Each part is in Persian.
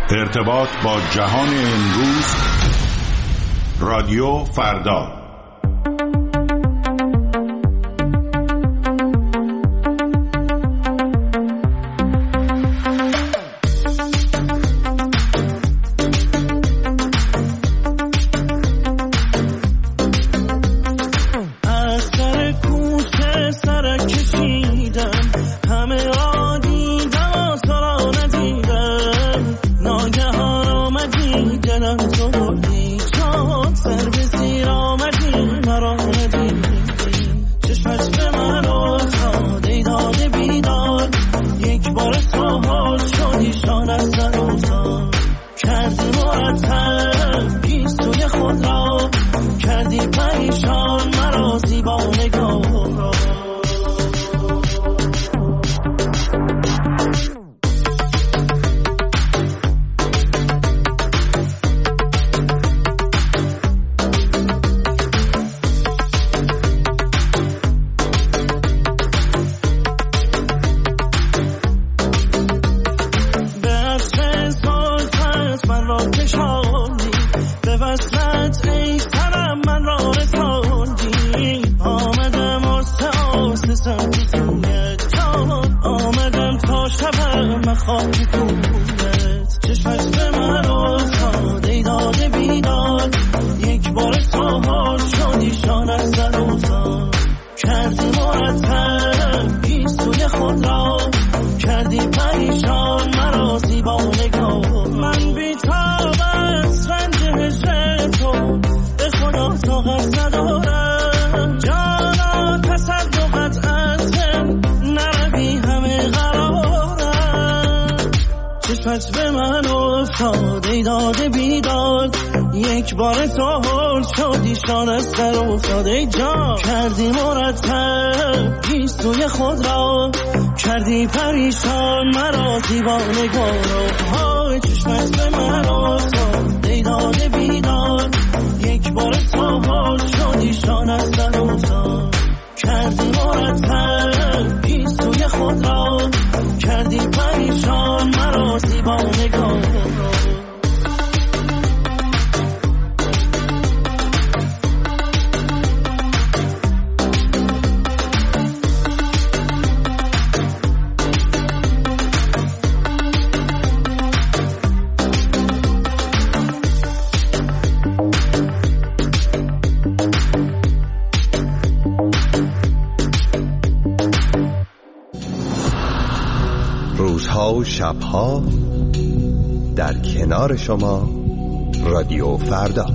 ارتباط با جهان امروز، رادیو فردا. به من افتاد ای داده بیداد، یک بار تو هل شدی شان از سر افتاد ای جان، کردی مرتب گیسوی خود را، کردی پریشان مرا دیوانه گارا. های چشمت به من افتاد ای داده بیداد، یک بار تو هل شدی شان از سر افتاد، کردی مرتب گیسوی خود را، کردی پریشان مرا دیوانه گارا. روزها و شبها در کنار شما، رادیو فردا.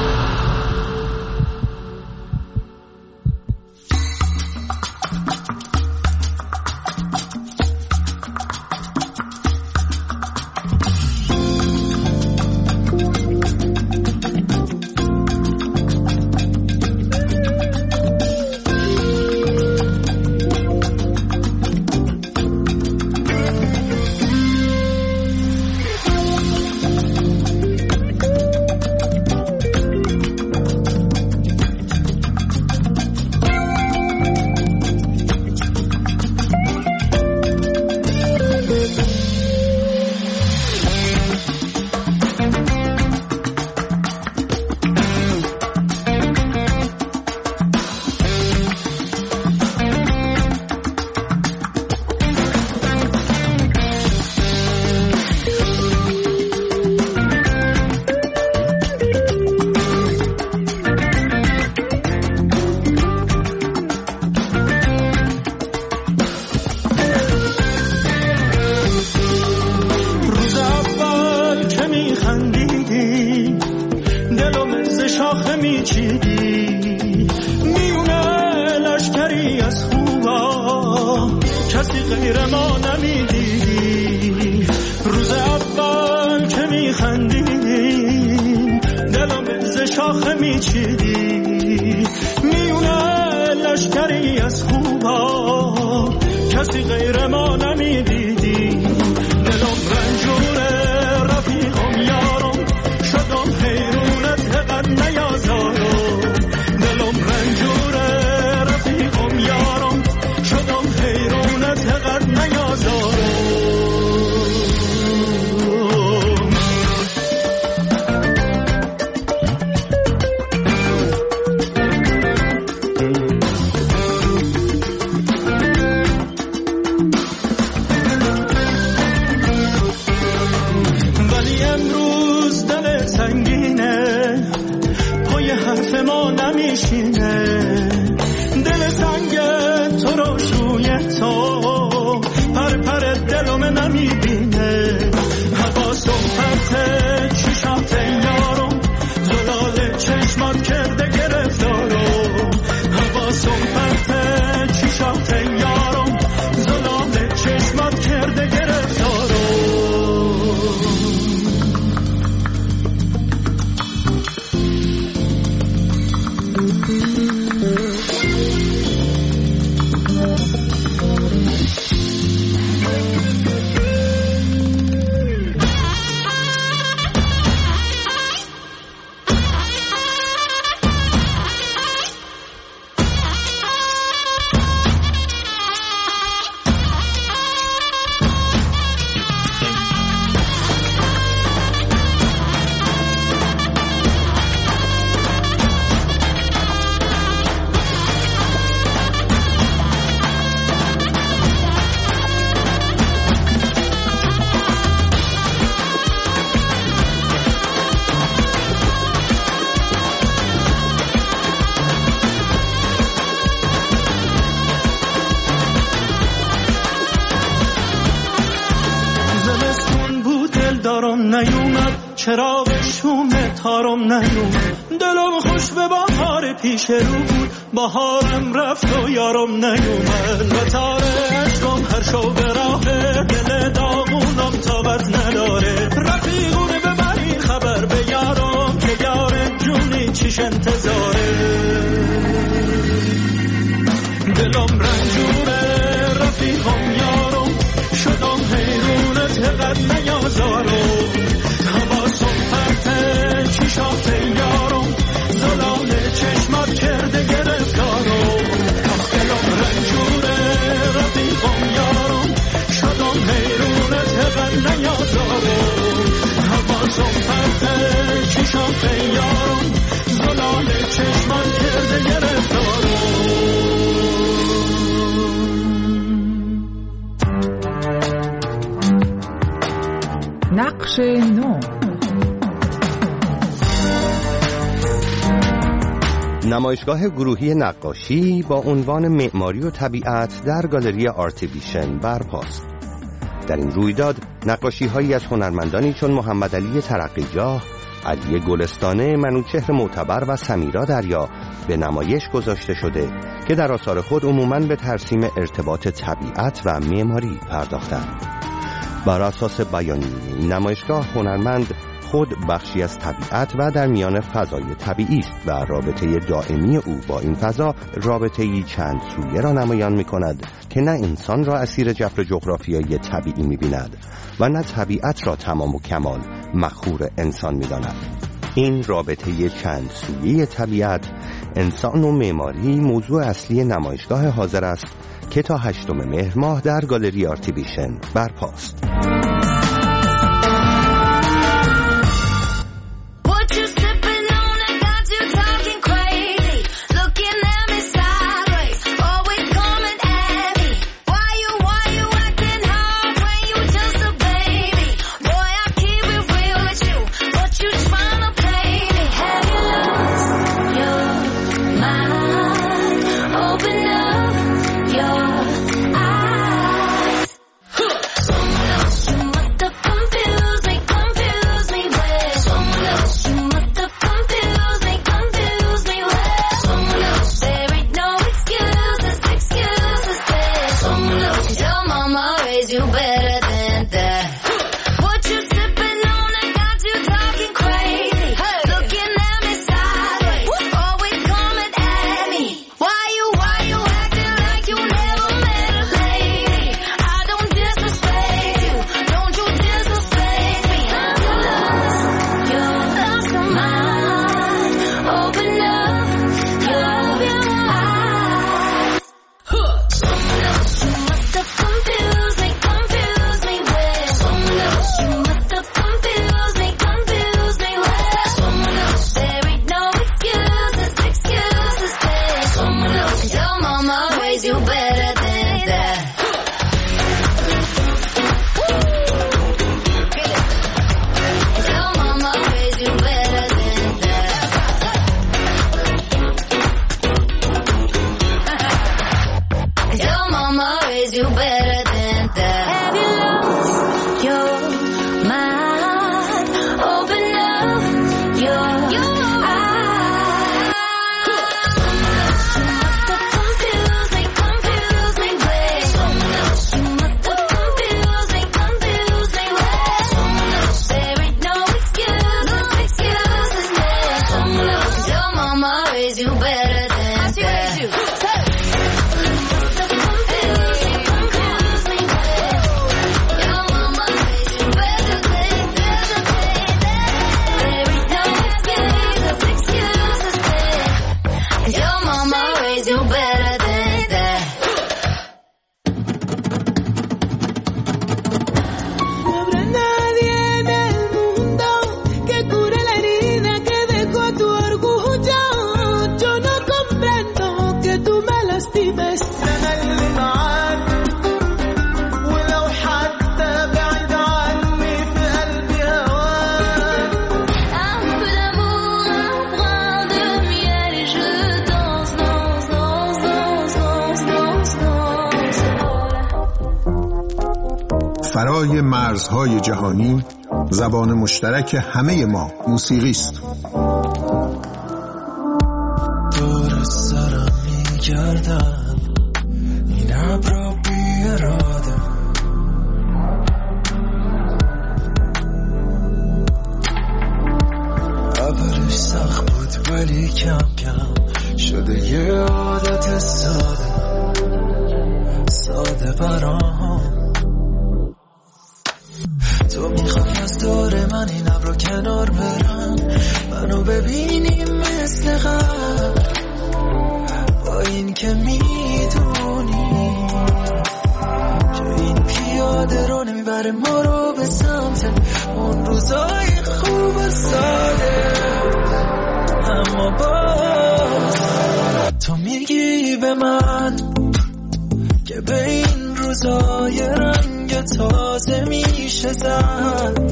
کسی غیر ما نمیدیدی، دلم رنجوره رفیقم یارم، شدم حیرونت قد نیازارم. نمیشینه، دل سنگ تو رو شوی تو پر پر دلم نمیبینه. حواسم پرته چشات یارم، زلال چشمات کرده گرفتارم. حواسم پرته چشات یارم، زلال چشمات کرده گرفتارم. نیومد چراغ شوم تارم نیومد، دلم خوش به بهار پیش رو بود، بهارم رفت و یارم نیومد. و تاره عشقم هر شو به راه دل داغونم طاقت نداره. رفیقونه ببرین خبر به یارم که یار جونی چیش انتظاره. دلم رنجوره رفیقم یارم، شدم حیرونت قد نیازارم. حواسم پرته چشات یارم، زلال چشمات کرده گرفتارم. دلم رنجوره رفیقم یارم، شدم حیرونت قد نیازارم. حواسم پرته چشات یارم، زلال چشمات کرده گرفتارم. نقش نو. نمایشگاه گروهی نقاشی با عنوان معماری و طبیعت در گالری آرتویشن برپاست. در این رویداد نقاشی‌هایی از هنرمندانی چون محمد علی ترقیجاه، علی گلستانه، منوچهر معتبر و سمیرا دریا به نمایش گذاشته شده که در آثار خود عموماً به ترسیم ارتباط طبیعت و معماری پرداختند. بر اساس بیانیه این نمایشگاه هنرمند خود بخشی از طبیعت و در میان فضای طبیعی است و رابطه دائمی او با این فضا رابطه‌ای چند سویه را نمایان می‌کند که نه انسان را اسیر جبر جغرافیایی طبیعی می‌بیند و نه طبیعت را تمام و کمال مخور انسان می‌داند. این رابطه چند سویه طبیعت، انسان و معماری موضوع اصلی نمایشگاه حاضر است که تا 8 مهر ماه در گالری آرتویشن برپاست. بالای مرزهای جهانی زبان مشترک همه ما موسیقی است. دور سرم میگردم این ابرا بی اراده، اولش سخت بود ولی کم کم شده یه عادت ساده برام. تو میخوای از دور من این ابرا کنار برم، منو ببینی مثل قبل، با این که میدونی که این پیاده رو نمیبره ما رو به سمت اون روزای خوب ساده. اما باز تو میگی به من که به این روزای رنگ تازه میشه زد.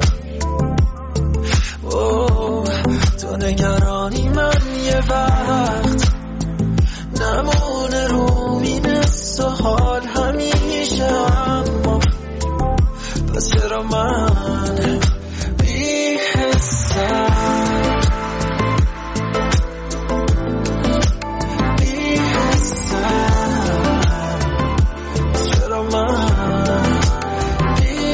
تو نگرانی من یه وقت نمونه رو مینست و حال همیشه، اما پس چرا من بی حسم چرا من بی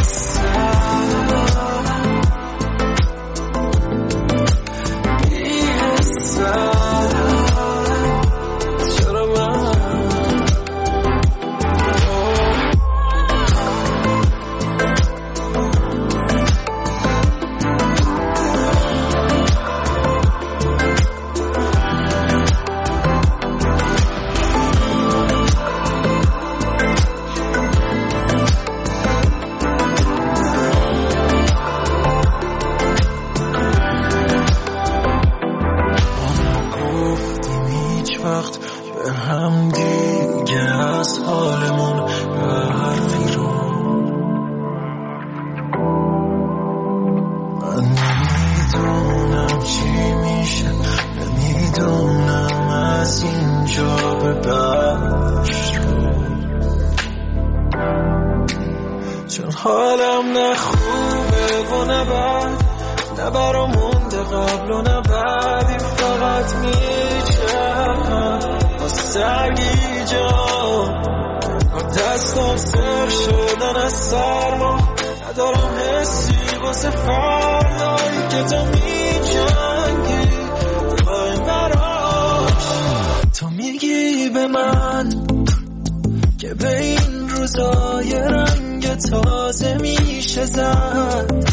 حالم نه خوبه و نه بد، نه برا مونده قبل و نه بعدی، فقط میچرخم با سگی جان با دستم سر شدن از سرما، ندارم حسی واسه فردایی که تو میجنگی با این براش. تو میگی به من که به این روزای رنگ تازه میشه زد.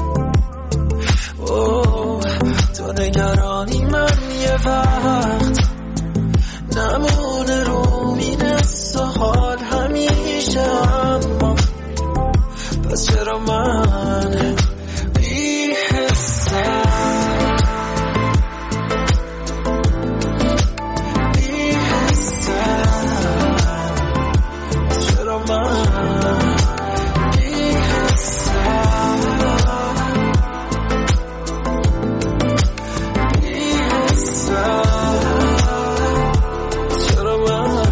تو نگرانی من یه وقت نمونه رو مینست و حال همیشه، اما پس چرا من بی حسم بی حسم چرا من بی حسم بی حسم چرا من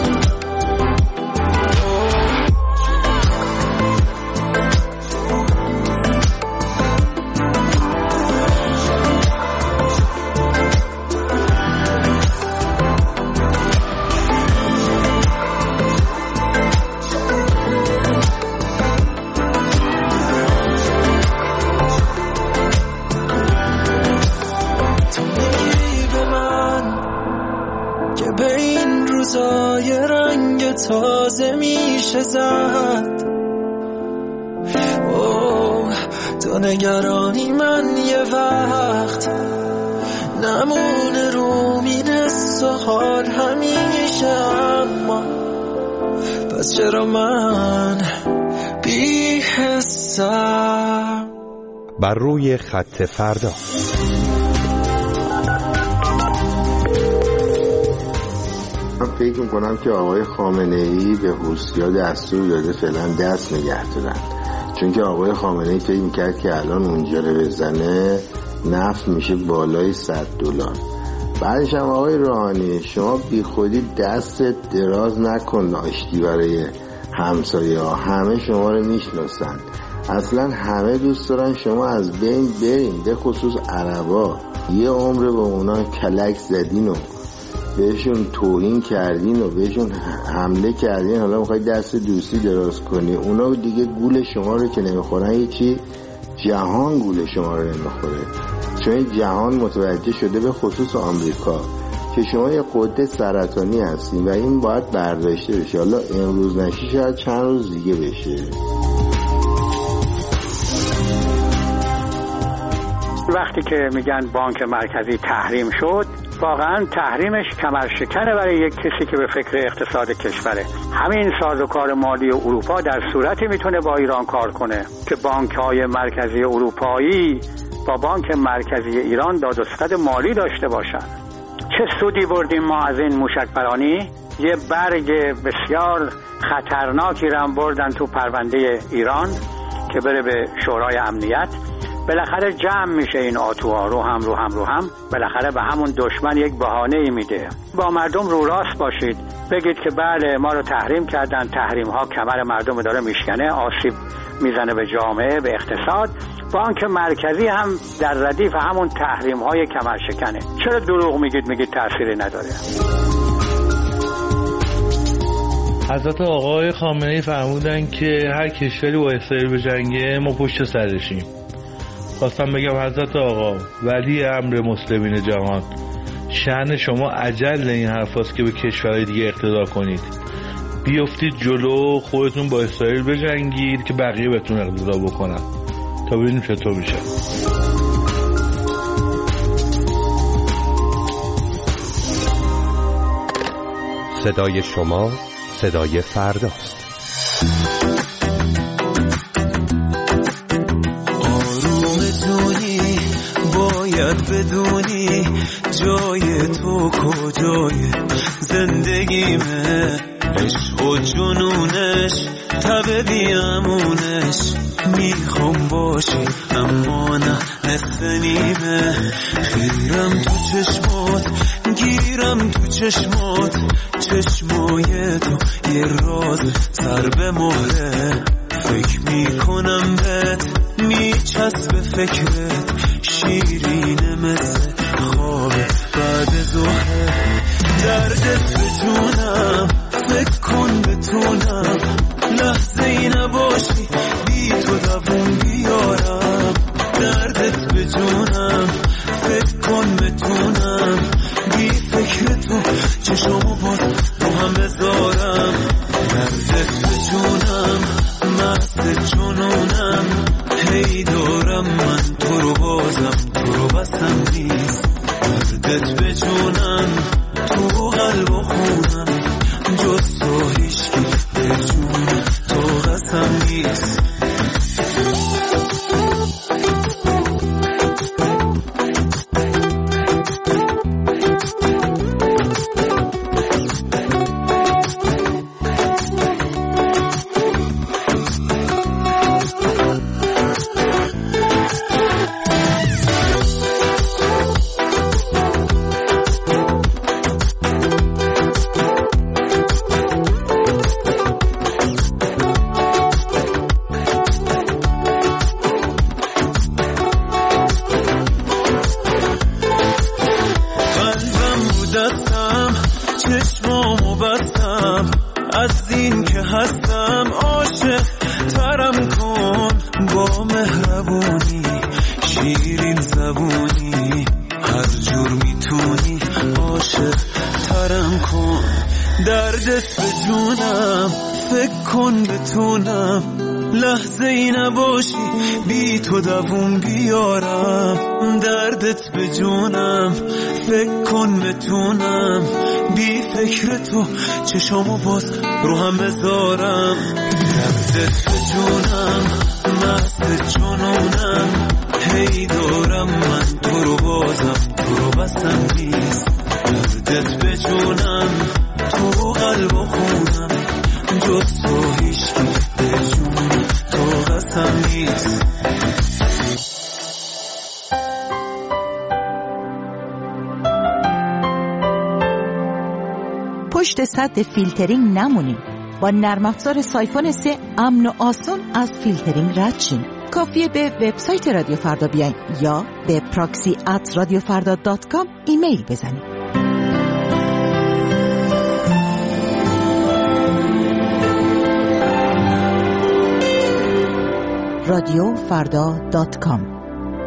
تازه میشه زد. تو نگرانی من یه وقت نمونه رو مینست و حال همیشه، اما پس چرا من بی حسم. بر روی خط فردا. من فکر میکنم که آقای خامنه‌ای به حوثی‌ها دستور داده فعلا دست نگه دارن، چون که آقای خامنه‌ای فکر میکرد که الان اونجا رو بزنه نفت میشه بالای $100. بعدش هم آقای روحانی شما بی خودی دست دراز نکن آشتی برای همسایه ها همه شما رو میشناسن، اصلا همه دوست دارن شما از بین برین، به خصوص عربا. یه عمر به اونا کلک زدین و بهشون توهین کردین و بهشون حمله کردین، حالا میخوای دست دوستی دراز کنی. اونا دیگه گول شما رو که نمیخورن، هیچی، جهان گول شما رو نمیخوره. چون جهان متوجه شده، به خصوص آمریکا، که شما یه قده سرطانی هستین و این باید برداشته بشه. حالا امروز نشه، شاید چند روز دیگه بشه. وقتی که میگن بانک مرکزی تحریم شد، واقعا تحریمش کمرشکنه برای یک کسی که به فکر اقتصاد کشوره. همین سازوکار مالی اروپا در صورتی میتونه با ایران کار کنه که بانک‌های مرکزی اروپایی با بانک مرکزی ایران داد و ستد مالی داشته باشن. چه سودی بردیم ما از این موشک‌پرانی؟ یه برگ بسیار خطرناکی رو بردن تو پرونده ایران که بره به شورای امنیت. بالاخره جمع میشه این آتوها رو هم بالاخره به همون دشمن یک بهانه‌ای میده. با مردم رو راست باشید، بگید که بله ما رو تحریم کردن، تحریم ها کمر مردم داره میشکنه، آسیب میزنه به جامعه، به اقتصاد. بانک مرکزی هم در ردیف همون تحریم های کمر شکنه. چرا دروغ میگید تأثیری نداره؟ حضرت آقای خامنه‌ای فرمودن که هر کشوری با اسرائیل بجنگه ما پشت سرشیم. خواستم بگم حضرت آقا ولی امر مسلمین جهان، شأن شما عجل این حرفاست که به کشورهای دیگه اقتدا کنید. بیافتید جلو، خودتون با اسرائیل بجنگید که بقیه بهتون اقتدا بکنن تا ببینیم چطور میشه. صدای شما صدای فرداست. بدونی جای تو کجای زندگیمه، عشق و جنونش تب بیامونش، میخوام باشی اما نه نصف نیمه. خیرم تو چشمات، گیرم تو چشمات، چشمای تو یه راز سر به مهره. فکر میکنم بهت، میچسب فکرت، شیرینه مثل خواب بعد ظهر. دردت به جونم، فکر کن بتونم لحظه ای نباشی بی تو دووم بیارم. دردت به جونم، فکر کن بتونم بی فکر تو چشمو باز رو هم بذارم. دردت به جونم، مست جنونم، هی دارم من تو رو بازم، تو رو بسم نیست. دردت به جونم، تو قلب و خونم، جز تو هیچکی به جون تو قسم نیست. لحظه ای نباشی بی تو دووم بیارم. دردت به جونم، فکر کن بتونم بی فکر تو چشامو باز رو هم بذارم. دردت به جونم، مست جنونم، هی دارم من تو رو بازم، تو رو بسم نیست. دردت به جونم، تو قلب و خونم، جز تو هیچکی به جون تو قسم نیست. پشت سد فیلترینگ نمونید. با نرم افزار سایفون 3 امن و آسان از فیلترینگ رد شین. کافیه به وبسایت رادیو فردا بیاین یا به proxy@radiofarda.com ایمیل بزنید. radiofarda.com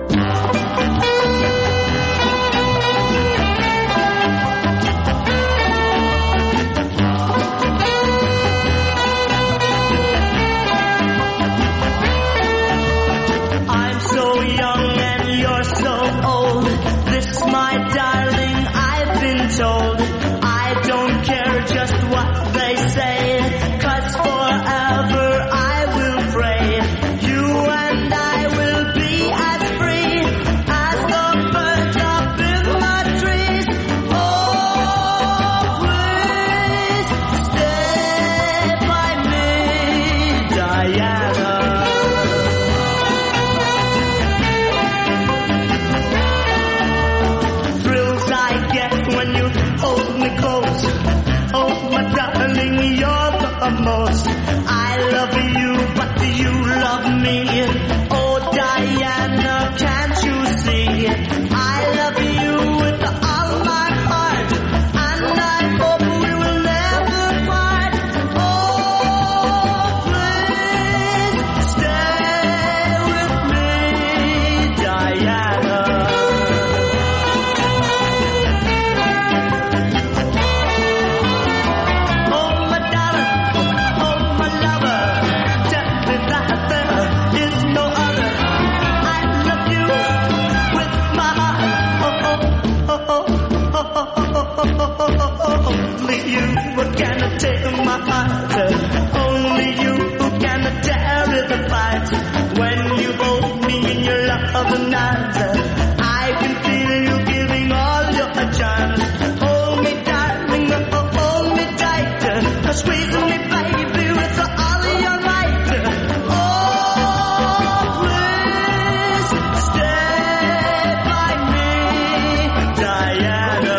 My darling, I've been told I don't care just what they say, 'cause forever I will pray you and I will be as free as the birds up in the trees. Oh, please stay by me, Diana. You're the most. I love you, but do you love me? Oh, Diana, can't you see? I love you with all my heart, and I hope we will never part. Oh, please stay with me, Diana. Only you can take my heart. Only you can tear it apart. When you hold me in your loving arms, I can feel you giving all your charms. Hold me, darling, hold me tight. Squeeze me, baby, with all your might. Oh, please stay by me, Diana.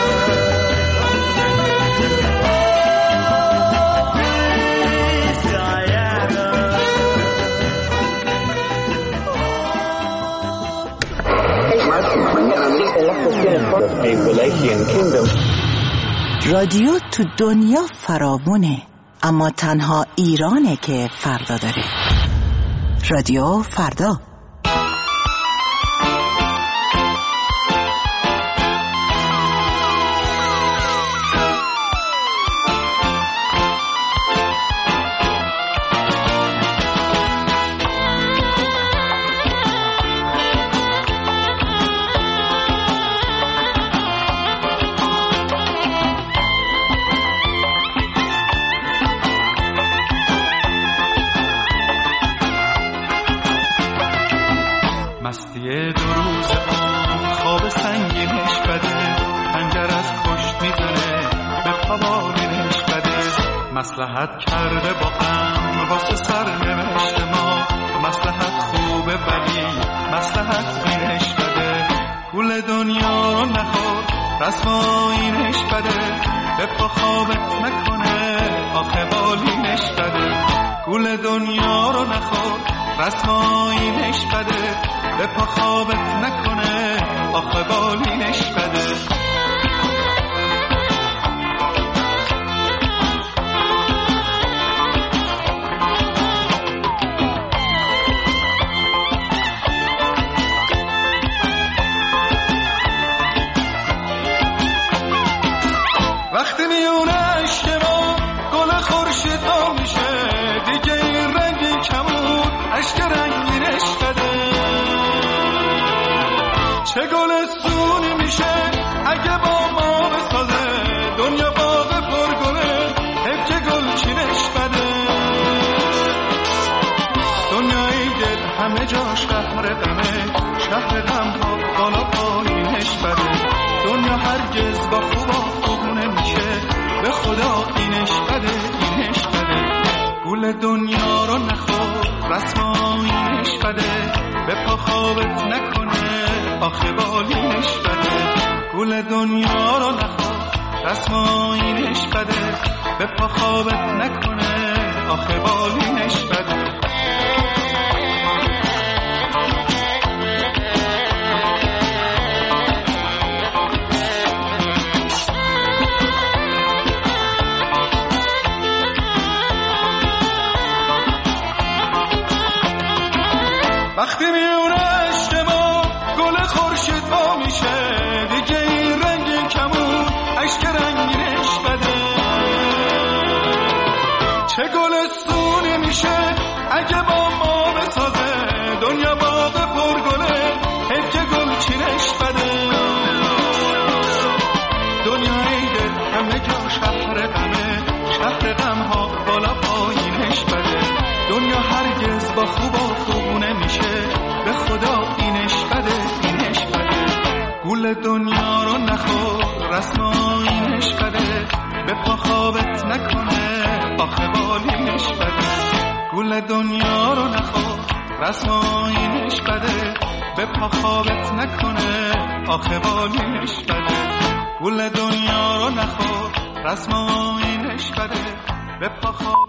رادیو تو دنیا فراوونه، اما تنها ایرانه که فردا داره. رادیو فردا. مصلحت کرده با هم واسه سرنوشت ما، مصلحت خوبه ولی مصلحت بینش بده. گول دنیا رو نخور رسوایینش بده، به پا خوابت نکنه آخه بالینش بده. گول دنیا رو نخور رسوایینش بده، به پا خوابت نکنه آخه بالینش بده. وقتی میونه عشق ما گل خورشید ها میشه، دیگه این رنگی کمون عشق رنگینش بده. چه گل سونی میشه اگه با ما بسازه، دنیا باغ پرگله حیف که گل چینش بده. دنیای دل همه جاش قهر غمه، شهر غم ها بالا پایینش بده. دنیا هرگز با خوبا نمیشه، به خدا اینش بده اینش بده. گول دنیا رو نخور رسوایینش بده، به پا خوابت نکنه آخه بالینش بده. گول دنیا رو نخور رسوایینش بده، به پا خوابت نکنه آخه بالینش بده. وقتی میونه عشق ما گل خورشید وا میشه دیگه این رنگین کمون عشق رنگینش بده. چه گلستونی میشه اگه با ما بسازه دنیا باغ پرگله حیف که گل چینش بده. دنیا عیده همه جا شهر غمه شهر غم ها بالا پایینش بده. دنیا هرگز با خوب و خوب نمیشه به خدا اینش بده اینش بده. گول دنیا رو نخور رسم اینش بده به پا خوابت نکنه آخه بالینش بده. گول دنیا رو نخور رسم اینش بده به پا خوابت نکنه آخه بالینش بده. گول دنیا رو نخور رسم اینش بده به پا خوابت